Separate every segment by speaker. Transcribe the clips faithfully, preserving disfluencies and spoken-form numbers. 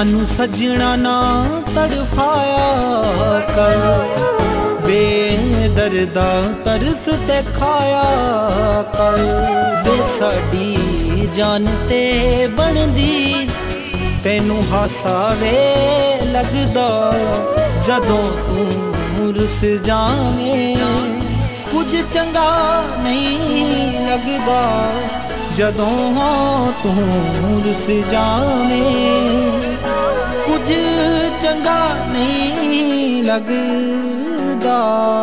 Speaker 1: सानू सजना ना तड़फाया कर, बेदर्दा तरस ते खाया कर। वे साडी जान ते बनदी तैनू हासा वे लगदा जदों तू रुस जावें। कुछ चंगा नहीं लगदा जदों तू रुस जावें। कुछ चंगा नहीं लगदा।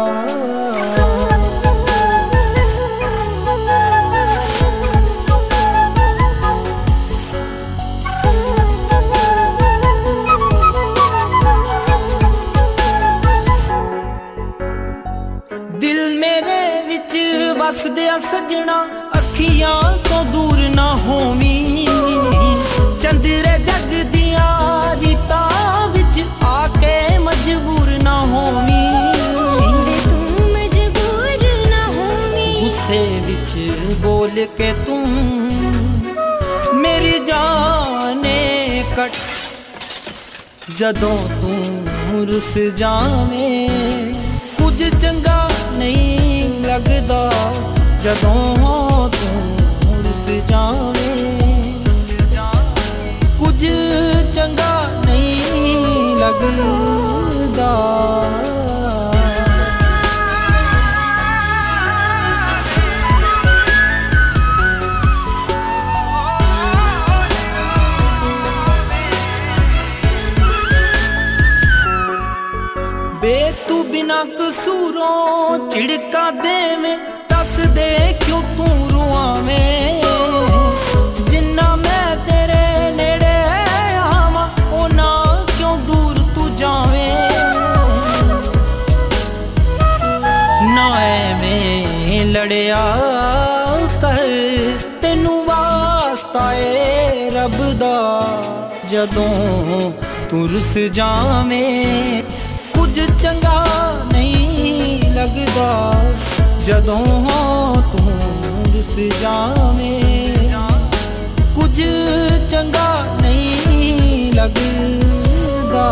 Speaker 1: दिल मेरे विच वसदिया सजना अखियां तो दूर ना होवी। चंदरे जग दिया रीता विच आके मजबूर ना होवी।
Speaker 2: तू मजबूर ना होवी।
Speaker 1: गुस्से विच बोल के तू मेरी जाने कट जदों तू रुस जावें। कुछ चंगा नहीं लगदा जदों तू रुस जावें। कुछ चंगा नहीं लगदा। बे तू बिना कसूरों चिड़का देवें। दस दे क्यों तू रुआवें। जिन्ना मैं तेरे नेड़े आवां ओना क्यों दूर तू जावें। ना ऐवें लड़िया कर तैनू वास्ता ए रब दा जदों तू रुस जावें। कुछ चंगा नहीं लगदा जदों तू रुस जावें। कुछ चंगा नहीं लगदा।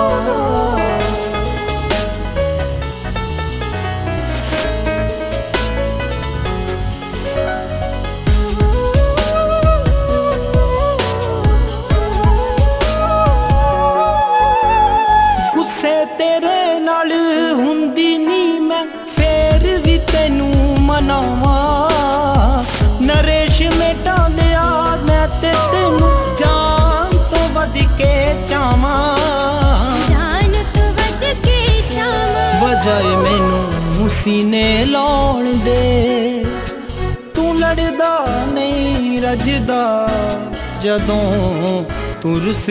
Speaker 1: तेरे नाल हुंदी नी मैं फेर भी तैनू मनावा। नरेश मेटा दिया मैं ते तैनू जान तो वध के चावां।
Speaker 2: जान तो वध के चावां।
Speaker 1: वजाए मैनू सीने लाउण दे तू लड़दा नहीं रजदा जदों तू रुस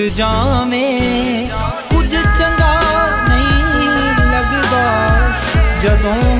Speaker 1: जावें। कुछ चंगा नहीं लगदा जदों